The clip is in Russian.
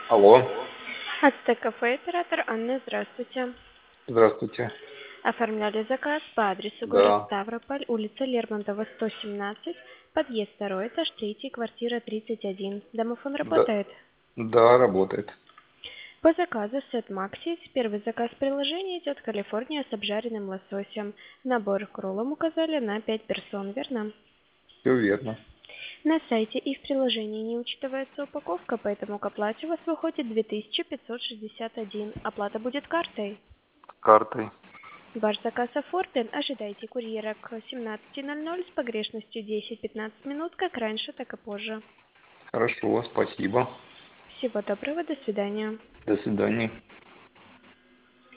Алло, Ацтек кафе, оператор Анна, здравствуйте. здравствуйте. Оформляли заказ по адресу город Да, Ставрополь, улица Лермонтова, 117, подъезд 2, этаж 3, квартира 31. Домофон да, работает? да, работает. По заказу Сет Максис, первый заказ приложения идет Калифорния с обжаренным лососем. Набор к роллам указали на 5 персон, верно? Все верно. На сайте и в приложении не учитывается упаковка, поэтому к оплате у вас выходит 2561. Оплата будет картой. Картой. Ваш заказ оформлен. Ожидайте курьера к 17:00 с погрешностью 10-15 минут, как раньше, так и позже. Хорошо, спасибо. Всего доброго, до свидания. До свидания.